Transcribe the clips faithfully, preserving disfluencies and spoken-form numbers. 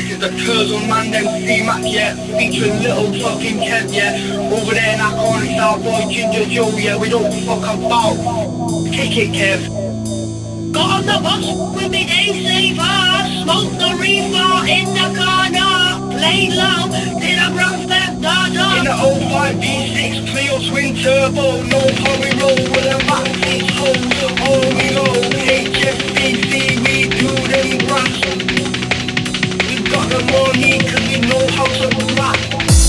This is the Turtle Man, them C-Mac, yeah. Featuring little fucking Kev, yeah. Over there in that corner, Starboy, Ginger Joe, yeah. We don't fuck about. Kick it, Kev. Got on the bus with me day saver. Smoke the reefer in the corner. Play low, did a brown step dada. In the oh five V six Clio twin turbo. No hurry roll with a back six hole. Oh we go, H F B C, we do them grass. We got the money cause we know how to rap.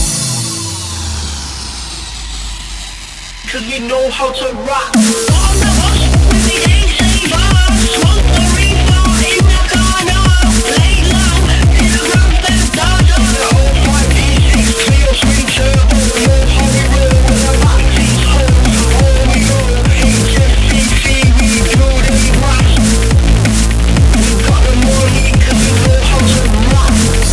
Cause we know how to rap. Got on the bus with me day saver. Smoke the reefer in the corner. Play low, did a brown step dada. In the oh five V six Clio twin turbo. No hurry roll with a back six hole. Oh we go, H F B C, we do them grass. We got the money cause we know how to rap.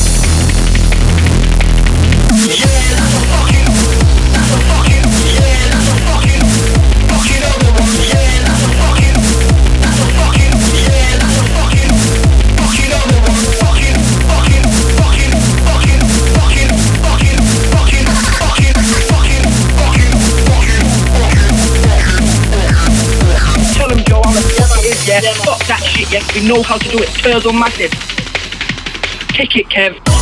Yeah, that's a fucking, that's a fucking, yeah, that's a fucking, fucking other one. Yeah, that's a fucking, that's a fucking, yeah, that's a fucking, fucking other one. Fucking, fucking, fucking, fucking, fucking, fucking, fucking, fucking, fucking, fucking, fucking, fucking. Tell him Joe, I'm the fuck it is, yeah. Fuck that shit, yeah. We know how to do it. Turtle Madness. Kick it, Kev.